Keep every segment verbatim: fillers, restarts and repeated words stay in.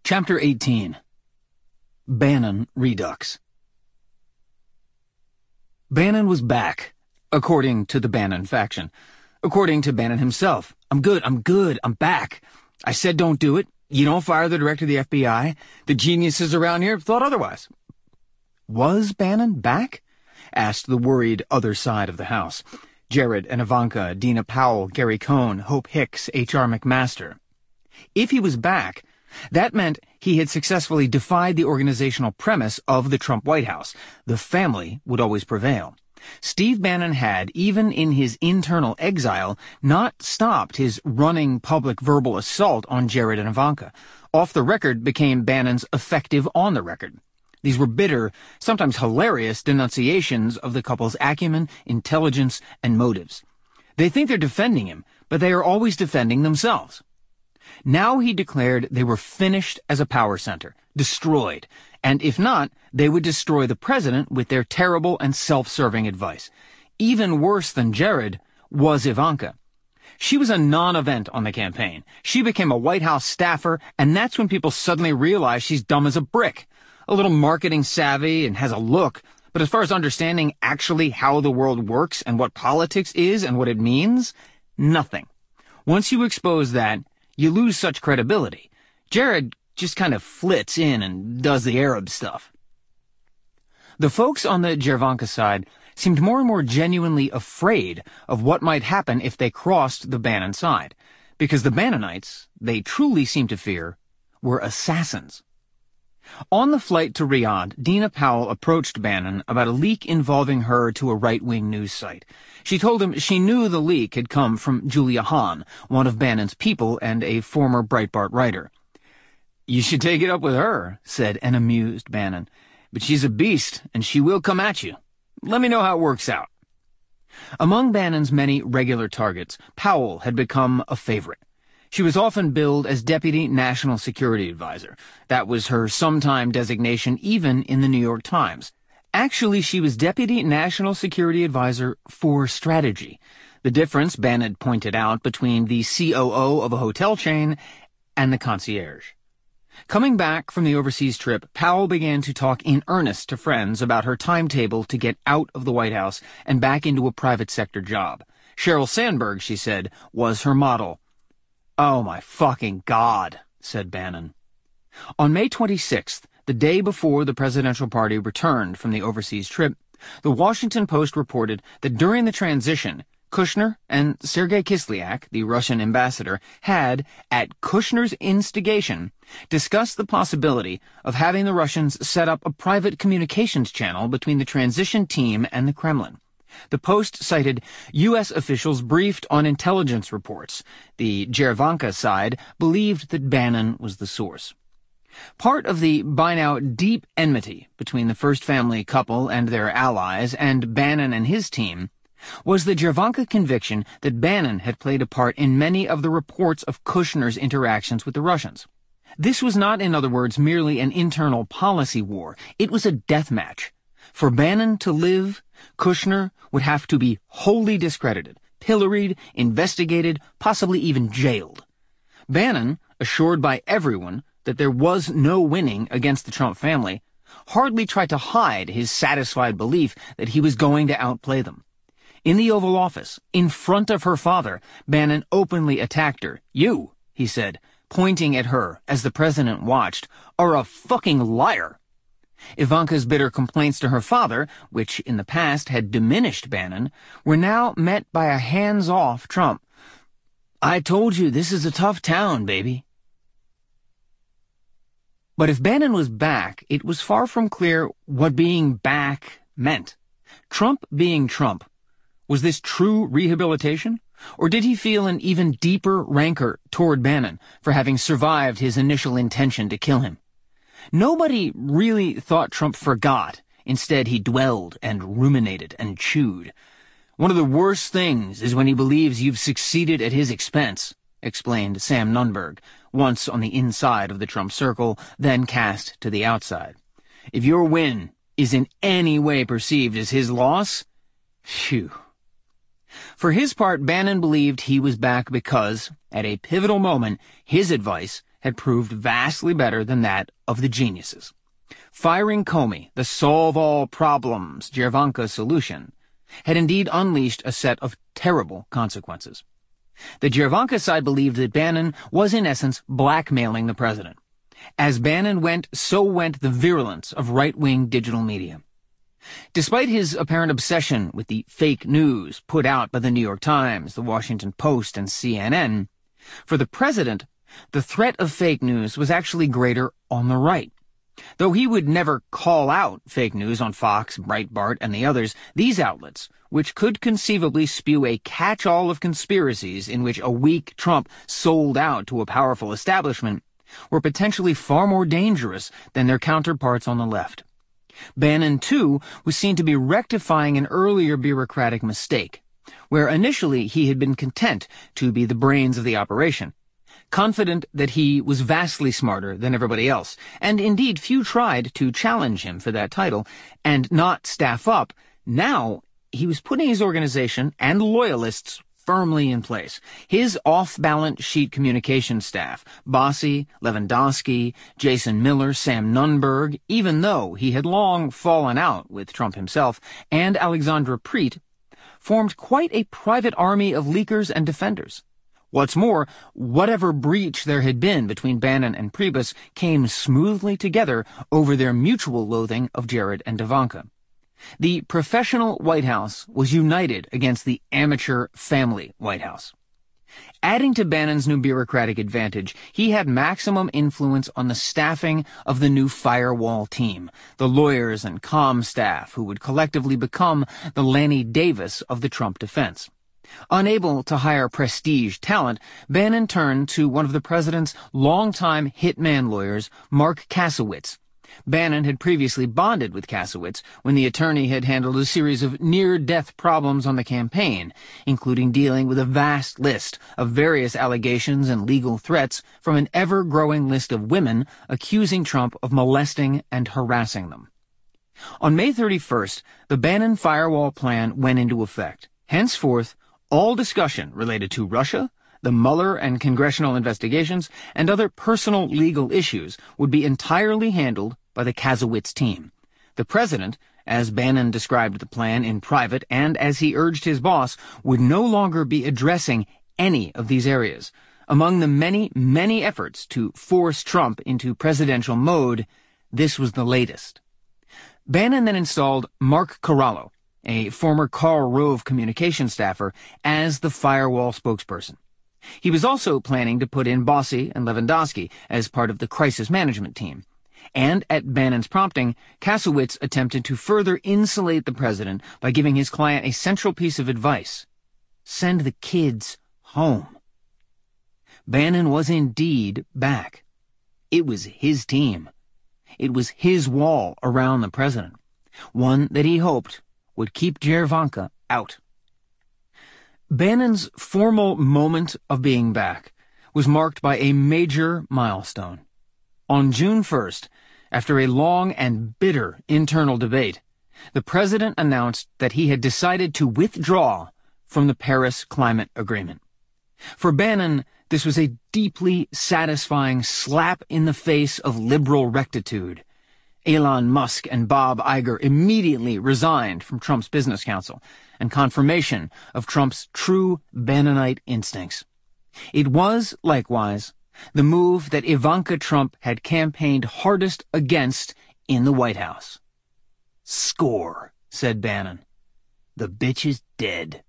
Chapter eighteen. Bannon Redux. Bannon was back, according to the Bannon faction. According to Bannon himself. I'm good, I'm good, I'm back. I said don't do it. You don't fire the director of the F B I. The geniuses around here thought otherwise. Was Bannon back? Asked the worried other side of the house. Jared and Ivanka, Dina Powell, Gary Cohn, Hope Hicks, H R McMaster. If he was back, that meant he had successfully defied the organizational premise of the Trump White House. The family would always prevail. Steve Bannon had, even in his internal exile, not stopped his running public verbal assault on Jared and Ivanka. Off the record became Bannon's effective on the record. These were bitter, sometimes hilarious denunciations of the couple's acumen, intelligence, and motives. They think they're defending him, but they are always defending themselves. Now he declared they were finished as a power center, destroyed, and if not, they would destroy the president with their terrible and self-serving advice. Even worse than Jared was Ivanka. She was a non-event on the campaign. She became a White House staffer, and that's when people suddenly realize she's dumb as a brick. A little marketing savvy and has a look, but as far as understanding actually how the world works and what politics is and what it means, nothing. Once you expose that, you lose such credibility. Jared just kind of flits in and does the Arab stuff. The folks on the Javanka side seemed more and more genuinely afraid of what might happen if they crossed the Bannon side, because the Bannonites, they truly seemed to fear, were assassins. On the flight to Riyadh, Dina Powell approached Bannon about a leak involving her to a right-wing news site. She told him she knew the leak had come from Julia Hahn, one of Bannon's people and a former Breitbart writer. "You should take it up with her," said an amused Bannon. "But she's a beast, and she will come at you. Let me know how it works out." Among Bannon's many regular targets, Powell had become a favorite. She was often billed as Deputy National Security Advisor. That was her sometime designation even in the New York Times. Actually, she was Deputy National Security Advisor for Strategy. The difference, Bannon pointed out, between the C O O of a hotel chain and the concierge. Coming back from the overseas trip, Powell began to talk in earnest to friends about her timetable to get out of the White House and back into a private sector job. Sheryl Sandberg, she said, was her model. "Oh, my fucking God," said Bannon. On May twenty-sixth, the day before the presidential party returned from the overseas trip, the Washington Post reported that during the transition, Kushner and Sergei Kislyak, the Russian ambassador, had, at Kushner's instigation, discussed the possibility of having the Russians set up a private communications channel between the transition team and the Kremlin. The Post cited U S officials briefed on intelligence reports. The Javanka side believed that Bannon was the source. Part of the by now deep enmity between the First Family couple and their allies and Bannon and his team was the Javanka conviction that Bannon had played a part in many of the reports of Kushner's interactions with the Russians. This was not, in other words, merely an internal policy war. It was a death match. For Bannon to live, Kushner would have to be wholly discredited, pilloried, investigated, possibly even jailed. Bannon, assured by everyone that there was no winning against the Trump family, hardly tried to hide his satisfied belief that he was going to outplay them. In the Oval Office, in front of her father, Bannon openly attacked her. "You," he said, pointing at her as the president watched, "are a fucking liar." Ivanka's bitter complaints to her father, which in the past had diminished Bannon, were now met by a hands-off Trump. "I told you this is a tough town, baby." But if Bannon was back, it was far from clear what being back meant. Trump being Trump, was this true rehabilitation? Or did he feel an even deeper rancor toward Bannon for having survived his initial intention to kill him? Nobody really thought Trump forgot. Instead, he dwelled and ruminated and chewed. "One of the worst things is when he believes you've succeeded at his expense," explained Sam Nunberg, once on the inside of the Trump circle, then cast to the outside. "If your win is in any way perceived as his loss, phew." For his part, Bannon believed he was back because, at a pivotal moment, his advice had proved vastly better than that of the geniuses. Firing Comey, the solve-all-problems Javanka solution, had indeed unleashed a set of terrible consequences. The Javanka side believed that Bannon was in essence blackmailing the president. As Bannon went, so went the virulence of right-wing digital media. Despite his apparent obsession with the fake news put out by the New York Times, the Washington Post, and C N N, for the president, the threat of fake news was actually greater on the right. Though he would never call out fake news on Fox, Breitbart, and the others, these outlets, which could conceivably spew a catch-all of conspiracies in which a weak Trump sold out to a powerful establishment, were potentially far more dangerous than their counterparts on the left. Bannon, too, was seen to be rectifying an earlier bureaucratic mistake, where initially he had been content to be the brains of the operation, confident that he was vastly smarter than everybody else, and indeed few tried to challenge him for that title, and not staff up. Now he was putting his organization and loyalists firmly in place. His off-balance sheet communication staff, Bossie, Lewandowski, Jason Miller, Sam Nunberg, even though he had long fallen out with Trump himself, and Alexandra Preet, formed quite a private army of leakers and defenders. What's more, whatever breach there had been between Bannon and Priebus came smoothly together over their mutual loathing of Jared and Ivanka. The professional White House was united against the amateur family White House. Adding to Bannon's new bureaucratic advantage, he had maximum influence on the staffing of the new firewall team, the lawyers and comm staff who would collectively become the Lanny Davis of the Trump defense. Unable to hire prestige talent, Bannon turned to one of the president's longtime hitman lawyers, Mark Kasowitz. Bannon had previously bonded with Kasowitz when the attorney had handled a series of near-death problems on the campaign, including dealing with a vast list of various allegations and legal threats from an ever-growing list of women accusing Trump of molesting and harassing them. On May thirty-first, the Bannon firewall plan went into effect. Henceforth, all discussion related to Russia, the Mueller and congressional investigations, and other personal legal issues would be entirely handled by the Kasowitz team. The president, as Bannon described the plan in private and as he urged his boss, would no longer be addressing any of these areas. Among the many, many efforts to force Trump into presidential mode, this was the latest. Bannon then installed Mark Corallo, a former Karl Rove communication staffer, as the firewall spokesperson. He was also planning to put in Bossie and Lewandowski as part of the crisis management team. And at Bannon's prompting, Kasowitz attempted to further insulate the president by giving his client a central piece of advice: send the kids home. Bannon was indeed back. It was his team. It was his wall around the president, one that he hoped would keep Javanka out. Bannon's formal moment of being back was marked by a major milestone. On June first, after a long and bitter internal debate, the president announced that he had decided to withdraw from the Paris Climate Agreement. For Bannon, this was a deeply satisfying slap in the face of liberal rectitude. Elon Musk and Bob Iger immediately resigned from Trump's business council, and confirmation of Trump's true Bannonite instincts. It was, likewise, the move that Ivanka Trump had campaigned hardest against in the White House. Score, said Bannon. The bitch is dead.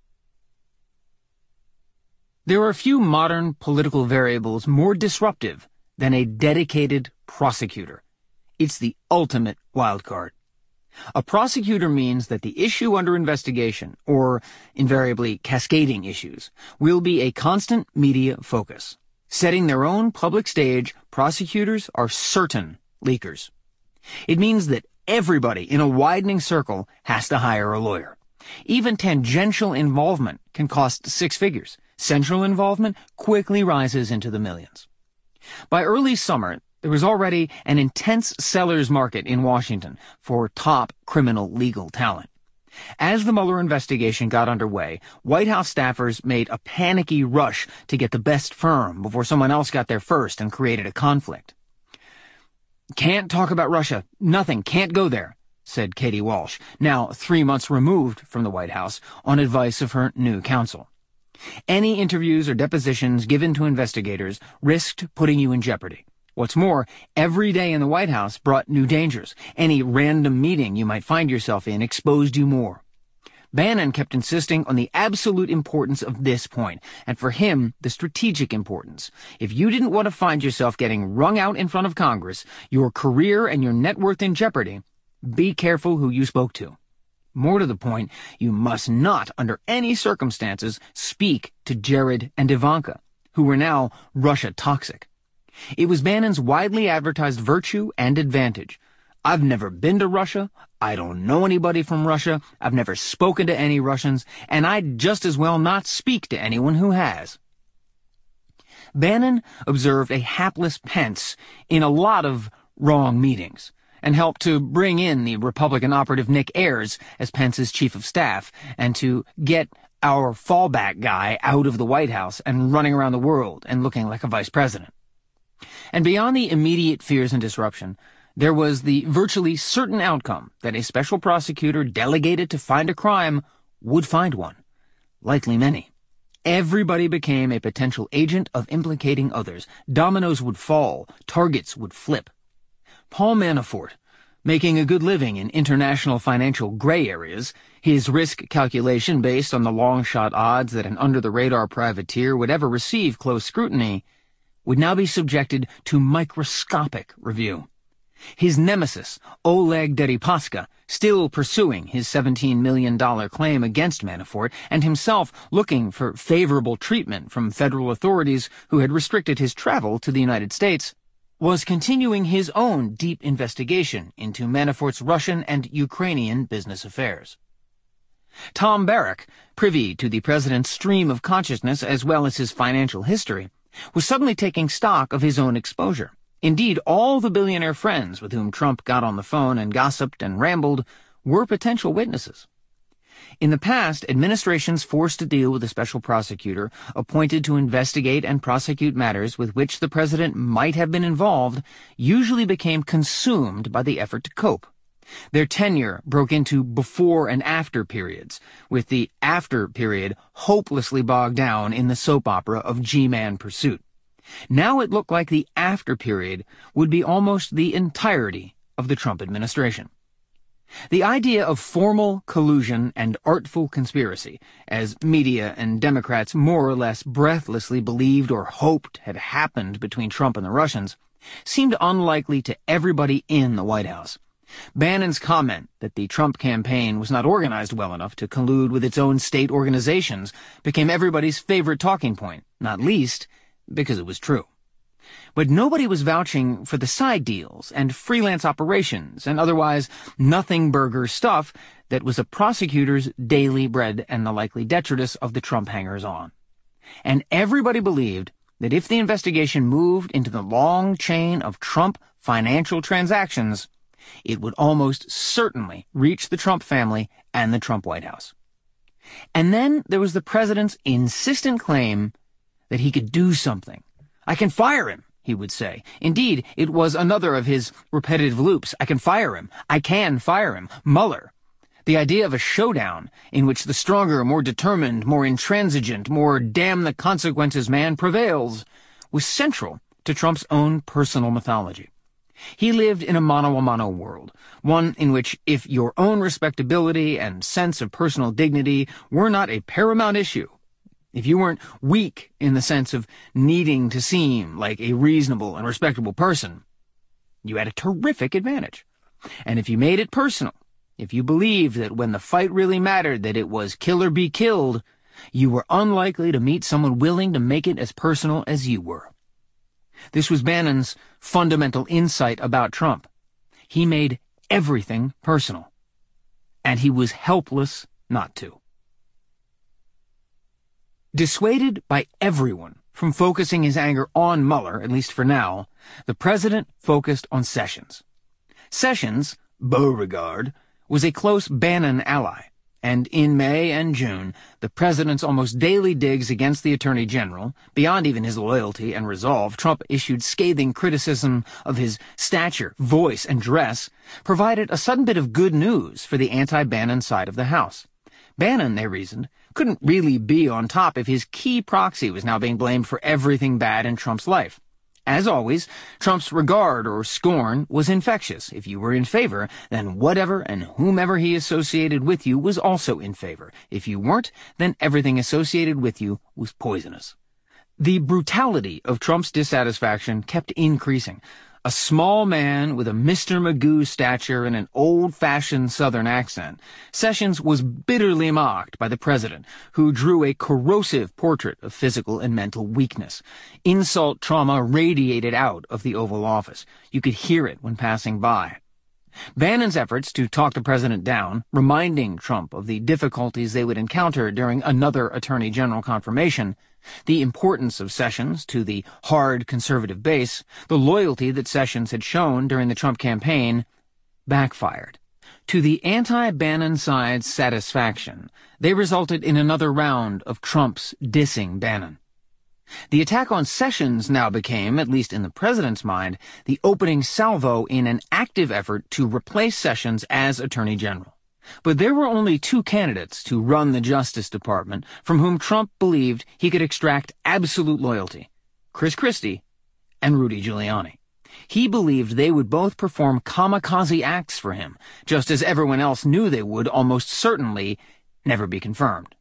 There are few modern political variables more disruptive than a dedicated prosecutor. It's the ultimate wild card. A prosecutor means that the issue under investigation, or invariably cascading issues, will be a constant media focus. Setting their own public stage, prosecutors are certain leakers. It means that everybody in a widening circle has to hire a lawyer. Even tangential involvement can cost six figures. Central involvement quickly rises into the millions. By early summer, there was already an intense seller's market in Washington for top criminal legal talent. As the Mueller investigation got underway, White House staffers made a panicky rush to get the best firm before someone else got there first and created a conflict. "Can't talk about Russia. Nothing. Can't go there," said Katie Walsh, now three months removed from the White House, on advice of her new counsel. Any interviews or depositions given to investigators risked putting you in jeopardy. What's more, every day in the White House brought new dangers. Any random meeting you might find yourself in exposed you more. Bannon kept insisting on the absolute importance of this point, and for him, the strategic importance. If you didn't want to find yourself getting wrung out in front of Congress, your career and your net worth in jeopardy, be careful who you spoke to. More to the point, you must not, under any circumstances, speak to Jared and Ivanka, who were now Russia toxic. It was Bannon's widely advertised virtue and advantage. "I've never been to Russia, I don't know anybody from Russia, I've never spoken to any Russians, and I'd just as well not speak to anyone who has." Bannon observed a hapless Pence in a lot of wrong meetings, and helped to bring in the Republican operative Nick Ayers as Pence's chief of staff, and to get our fallback guy out of the White House and running around the world and looking like a vice president. And beyond the immediate fears and disruption, there was the virtually certain outcome that a special prosecutor delegated to find a crime would find one, likely many. Everybody became a potential agent of implicating others. Dominoes would fall, targets would flip. Paul Manafort, making a good living in international financial gray areas, his risk calculation based on the long-shot odds that an under-the-radar privateer would ever receive close scrutiny, would now be subjected to microscopic review. His nemesis, Oleg Deripaska, still pursuing his seventeen million dollars claim against Manafort, and himself looking for favorable treatment from federal authorities who had restricted his travel to the United States, was continuing his own deep investigation into Manafort's Russian and Ukrainian business affairs. Tom Barrack, privy to the president's stream of consciousness as well as his financial history, was suddenly taking stock of his own exposure. Indeed, all the billionaire friends with whom Trump got on the phone and gossiped and rambled were potential witnesses. In the past, administrations forced to deal with a special prosecutor appointed to investigate and prosecute matters with which the president might have been involved usually became consumed by the effort to cope. Their tenure broke into before and after periods, with the after period hopelessly bogged down in the soap opera of G-Man pursuit. Now it looked like the after period would be almost the entirety of the Trump administration. The idea of formal collusion and artful conspiracy, as media and Democrats more or less breathlessly believed or hoped had happened between Trump and the Russians, seemed unlikely to everybody in the White House. Bannon's comment that the Trump campaign was not organized well enough to collude with its own state organizations became everybody's favorite talking point, not least because it was true. But nobody was vouching for the side deals and freelance operations and otherwise nothing-burger stuff that was a prosecutor's daily bread and the likely detritus of the Trump hangers-on. And everybody believed that if the investigation moved into the long chain of Trump financial transactions, it would almost certainly reach the Trump family and the Trump White House. And then there was the president's insistent claim that he could do something. "I can fire him," he would say. Indeed, it was another of his repetitive loops. "I can fire him. I can fire him." Mueller. The idea of a showdown in which the stronger, more determined, more intransigent, more damn-the-consequences man prevails was central to Trump's own personal mythology. He lived in a mano-a-mano world, one in which if your own respectability and sense of personal dignity were not a paramount issue, if you weren't weak in the sense of needing to seem like a reasonable and respectable person, you had a terrific advantage. And if you made it personal, if you believed that when the fight really mattered that it was kill or be killed, you were unlikely to meet someone willing to make it as personal as you were. This was Bannon's fundamental insight about Trump. He made everything personal, and he was helpless not to. Dissuaded by everyone from focusing his anger on Mueller, at least for now, the president focused on Sessions. Sessions, Beauregard, was a close Bannon ally, And in May and June, the president's almost daily digs against the Attorney General, beyond even his loyalty and resolve, Trump issued scathing criticism of his stature, voice, and dress, provided a sudden bit of good news for the anti-Bannon side of the House. Bannon, they reasoned, couldn't really be on top if his key proxy was now being blamed for everything bad in Trump's life. As always, Trump's regard or scorn was infectious. If you were in favor, then whatever and whomever he associated with you was also in favor. If you weren't, then everything associated with you was poisonous. The brutality of Trump's dissatisfaction kept increasing. A small man with a Mister Magoo stature and an old-fashioned Southern accent, Sessions was bitterly mocked by the president, who drew a corrosive portrait of physical and mental weakness. Insult trauma radiated out of the Oval Office. You could hear it when passing by. Bannon's efforts to talk the president down, reminding Trump of the difficulties they would encounter during another Attorney General confirmation, the importance of Sessions to the hard conservative base, the loyalty that Sessions had shown during the Trump campaign, backfired. To the anti-Bannon side's satisfaction, they resulted in another round of Trump's dissing Bannon. The attack on Sessions now became, at least in the president's mind, the opening salvo in an active effort to replace Sessions as Attorney General. But there were only two candidates to run the Justice Department from whom Trump believed he could extract absolute loyalty: Chris Christie and Rudy Giuliani. He believed they would both perform kamikaze acts for him, just as everyone else knew they would almost certainly never be confirmed.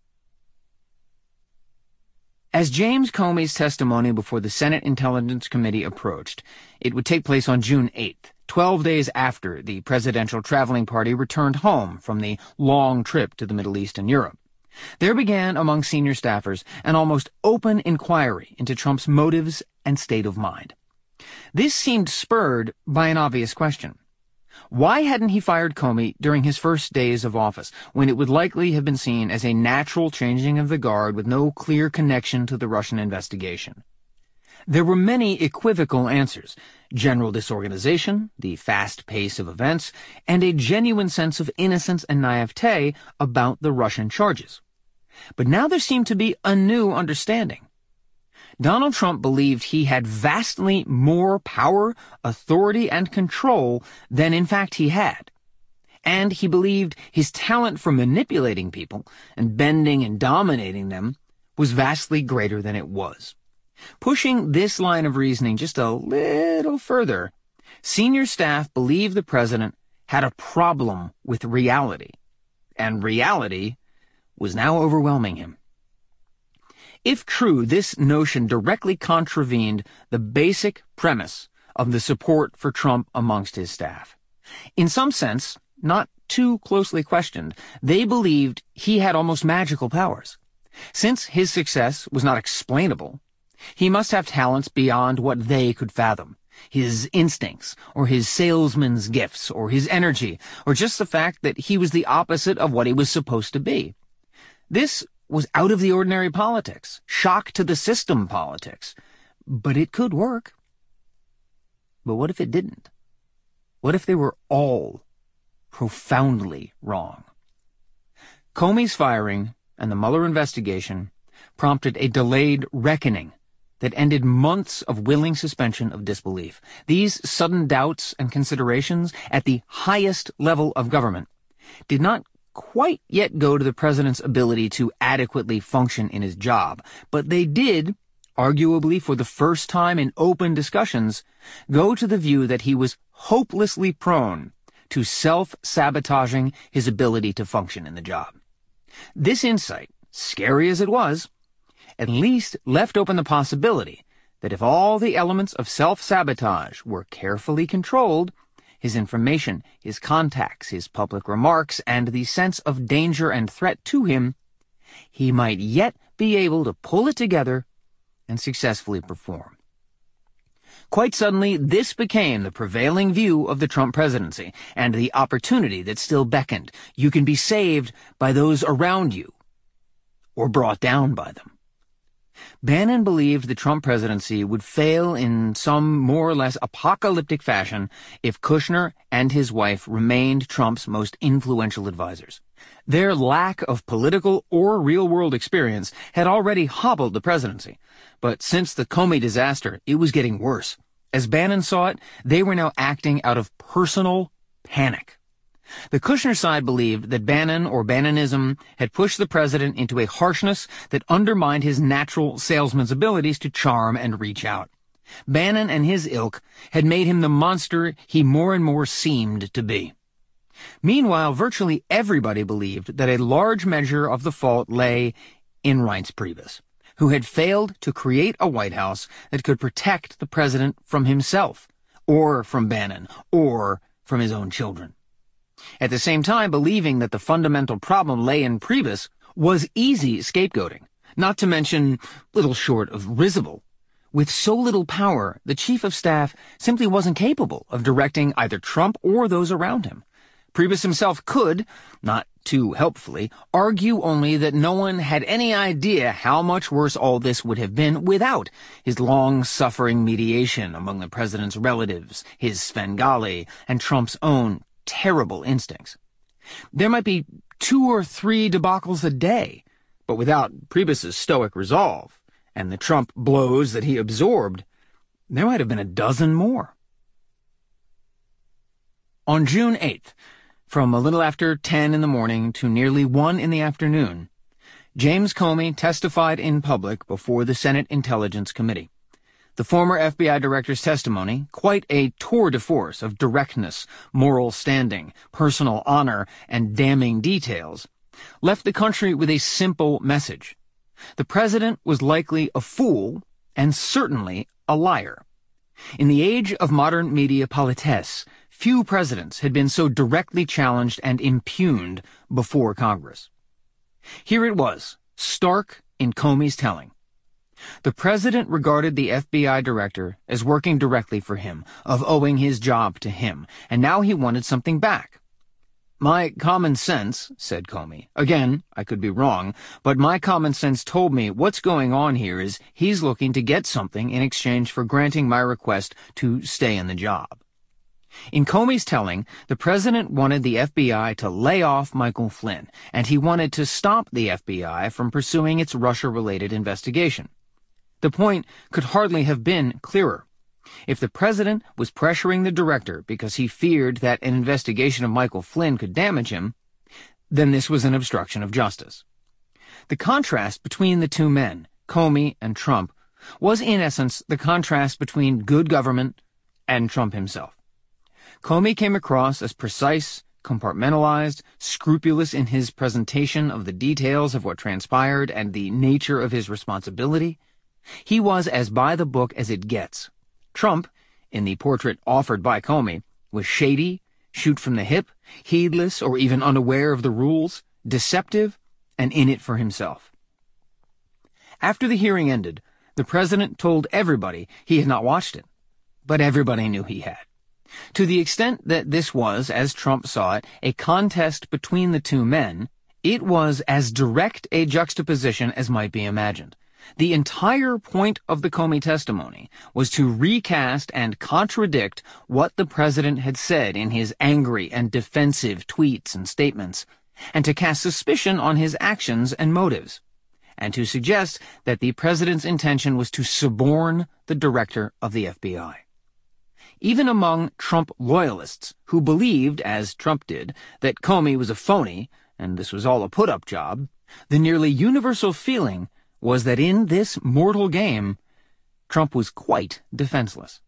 As James Comey's testimony before the Senate Intelligence Committee approached, it would take place on June eighth, twelve days after the presidential traveling party returned home from the long trip to the Middle East and Europe. There began among senior staffers an almost open inquiry into Trump's motives and state of mind. This seemed spurred by an obvious question. Why hadn't he fired Comey during his first days of office, when it would likely have been seen as a natural changing of the guard with no clear connection to the Russian investigation? There were many equivocal answers: general disorganization, the fast pace of events, and a genuine sense of innocence and naivete about the Russian charges. But now there seemed to be a new understanding. Donald Trump believed he had vastly more power, authority, and control than in fact he had. And he believed his talent for manipulating people and bending and dominating them was vastly greater than it was. Pushing this line of reasoning just a little further, senior staff believed the president had a problem with reality, and reality was now overwhelming him. If true, this notion directly contravened the basic premise of the support for Trump amongst his staff. In some sense, not too closely questioned, they believed he had almost magical powers. Since his success was not explainable, he must have talents beyond what they could fathom. His instincts, or his salesman's gifts, or his energy, or just the fact that he was the opposite of what he was supposed to be. This was out of the ordinary politics, shock to the system politics. But it could work. But what if it didn't? What if they were all profoundly wrong? Comey's firing and the Mueller investigation prompted a delayed reckoning that ended months of willing suspension of disbelief. These sudden doubts and considerations at the highest level of government did not quite yet go to the president's ability to adequately function in his job, but they did, arguably for the first time in open discussions, go to the view that he was hopelessly prone to self-sabotaging his ability to function in the job. This insight, scary as it was, at least left open the possibility that if all the elements of self-sabotage were carefully controlled, his information, his contacts, his public remarks, and the sense of danger and threat to him, he might yet be able to pull it together and successfully perform. Quite suddenly, this became the prevailing view of the Trump presidency and the opportunity that still beckoned. You can be saved by those around you, or brought down by them. Bannon believed the Trump presidency would fail in some more or less apocalyptic fashion if Kushner and his wife remained Trump's most influential advisors. Their lack of political or real-world experience had already hobbled the presidency, but since the Comey disaster, it was getting worse. As Bannon saw it, they were now acting out of personal panic. The Kushner side believed that Bannon or Bannonism had pushed the president into a harshness that undermined his natural salesman's abilities to charm and reach out. Bannon and his ilk had made him the monster he more and more seemed to be. Meanwhile, virtually everybody believed that a large measure of the fault lay in Reince Priebus, who had failed to create a White House that could protect the president from himself, or from Bannon, or from his own children. At the same time, believing that the fundamental problem lay in Priebus was easy scapegoating, not to mention little short of risible. With so little power, the chief of staff simply wasn't capable of directing either Trump or those around him. Priebus himself could, not too helpfully, argue only that no one had any idea how much worse all this would have been without his long-suffering mediation among the president's relatives, his Svengali, and Trump's own terrible instincts. There might be two or three debacles a day, but without Priebus's stoic resolve and the Trump blows that he absorbed, there might have been a dozen more. On June eighth, from a little after ten in the morning to nearly one in the afternoon, James Comey testified in public before the Senate Intelligence Committee. The former F B I director's testimony, quite a tour de force of directness, moral standing, personal honor, and damning details, left the country with a simple message. The president was likely a fool and certainly a liar. In the age of modern media politesse, few presidents had been so directly challenged and impugned before Congress. Here it was, stark in Comey's telling. The president regarded the F B I director as working directly for him, of owing his job to him, and now he wanted something back. My common sense, said Comey, again, I could be wrong, but my common sense told me what's going on here is he's looking to get something in exchange for granting my request to stay in the job. In Comey's telling, the president wanted the F B I to lay off Michael Flynn, and he wanted to stop the F B I from pursuing its Russia-related investigation. The point could hardly have been clearer. If the president was pressuring the director because he feared that an investigation of Michael Flynn could damage him, then this was an obstruction of justice. The contrast between the two men, Comey and Trump, was in essence the contrast between good government and Trump himself. Comey came across as precise, compartmentalized, scrupulous in his presentation of the details of what transpired and the nature of his responsibility. He was as by the book as it gets. Trump, in the portrait offered by Comey, was shady, shoot from the hip, heedless or even unaware of the rules, deceptive, and in it for himself. After the hearing ended, the president told everybody he had not watched it, but everybody knew he had. To the extent that this was, as Trump saw it, a contest between the two men, it was as direct a juxtaposition as might be imagined. The entire point of the Comey testimony was to recast and contradict what the president had said in his angry and defensive tweets and statements, and to cast suspicion on his actions and motives, and to suggest that the president's intention was to suborn the director of the F B I. Even among Trump loyalists, who believed, as Trump did, that Comey was a phony, and this was all a put-up job, the nearly universal feeling was that in this mortal game, Trump was quite defenseless.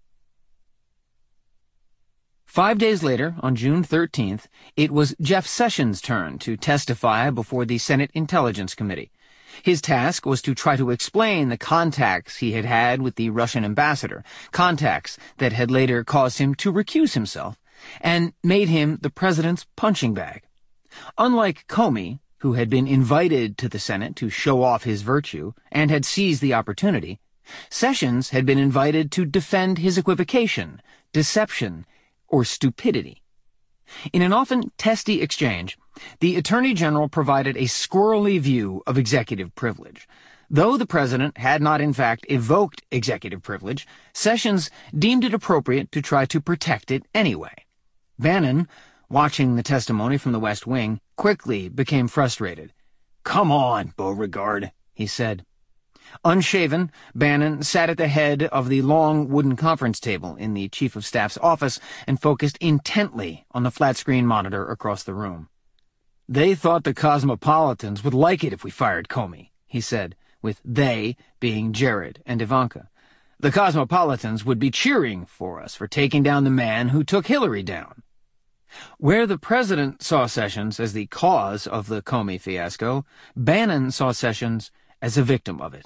Five days later, on June thirteenth, it was Jeff Sessions' turn to testify before the Senate Intelligence Committee. His task was to try to explain the contacts he had had with the Russian ambassador, contacts that had later caused him to recuse himself and made him the president's punching bag. Unlike Comey, who had been invited to the Senate to show off his virtue and had seized the opportunity, Sessions had been invited to defend his equivocation, deception, or stupidity. In an often testy exchange, the Attorney General provided a squirrely view of executive privilege. Though the president had not in fact evoked executive privilege, Sessions deemed it appropriate to try to protect it anyway. Bannon, watching the testimony from the West Wing, quickly became frustrated. "Come on, Beauregard," he said. Unshaven, Bannon sat at the head of the long wooden conference table in the Chief of Staff's office and focused intently on the flat-screen monitor across the room. "They thought the Cosmopolitans would like it if we fired Comey," he said, with they being Jared and Ivanka. "The Cosmopolitans would be cheering for us for taking down the man who took Hillary down." Where the president saw Sessions as the cause of the Comey fiasco, Bannon saw Sessions as a victim of it.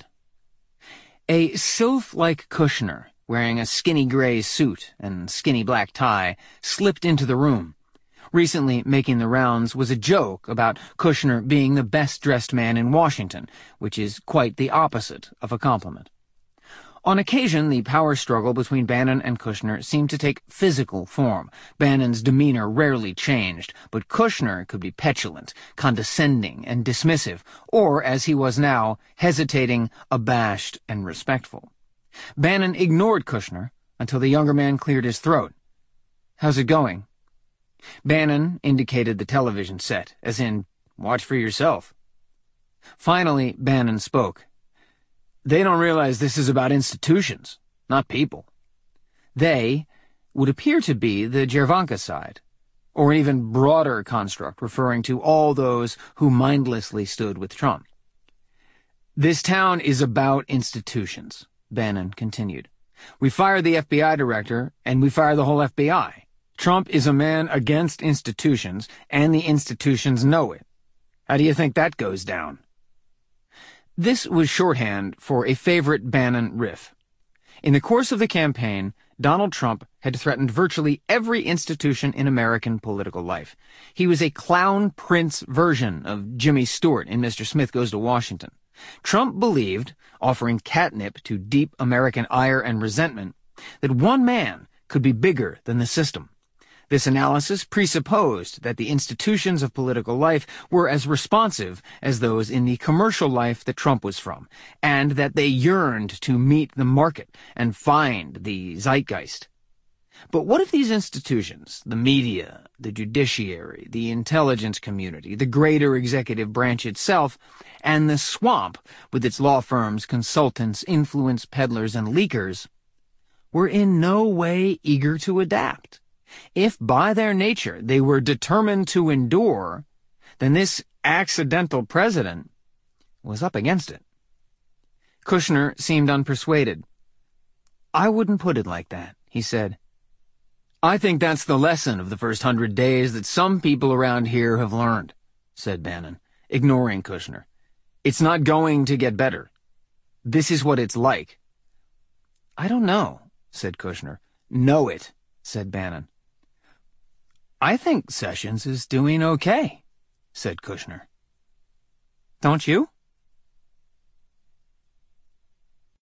A sylph-like Kushner, wearing a skinny gray suit and skinny black tie, slipped into the room. Recently making the rounds was a joke about Kushner being the best-dressed man in Washington, which is quite the opposite of a compliment. On occasion, the power struggle between Bannon and Kushner seemed to take physical form. Bannon's demeanor rarely changed, but Kushner could be petulant, condescending, and dismissive, or, as he was now, hesitating, abashed, and respectful. Bannon ignored Kushner until the younger man cleared his throat. "How's it going?" Bannon indicated the television set, as in, "Watch for yourself." Finally, Bannon spoke. "They don't realize this is about institutions, not people." They would appear to be the Javanka side, or an even broader construct referring to all those who mindlessly stood with Trump. "This town is about institutions," Bannon continued. "We fire the F B I director, and we fire the whole F B I. Trump is a man against institutions, and the institutions know it. How do you think that goes down?" This was shorthand for a favorite Bannon riff. In the course of the campaign, Donald Trump had threatened virtually every institution in American political life. He was a clown prince version of Jimmy Stewart in Mister Smith Goes to Washington. Trump believed, offering catnip to deep American ire and resentment, that one man could be bigger than the system. This analysis presupposed that the institutions of political life were as responsive as those in the commercial life that Trump was from, and that they yearned to meet the market and find the zeitgeist. But what if these institutions, the media, the judiciary, the intelligence community, the greater executive branch itself, and the swamp with its law firms, consultants, influence peddlers, and leakers, were in no way eager to adapt? If by their nature they were determined to endure, then this accidental president was up against it. Kushner seemed unpersuaded. "I wouldn't put it like that," he said. "I think that's the lesson of the first hundred days that some people around here have learned," said Bannon, ignoring Kushner. "It's not going to get better. This is what it's like." "I don't know," said Kushner. "Know it," said Bannon. "I think Sessions is doing okay," said Kushner. "Don't you?"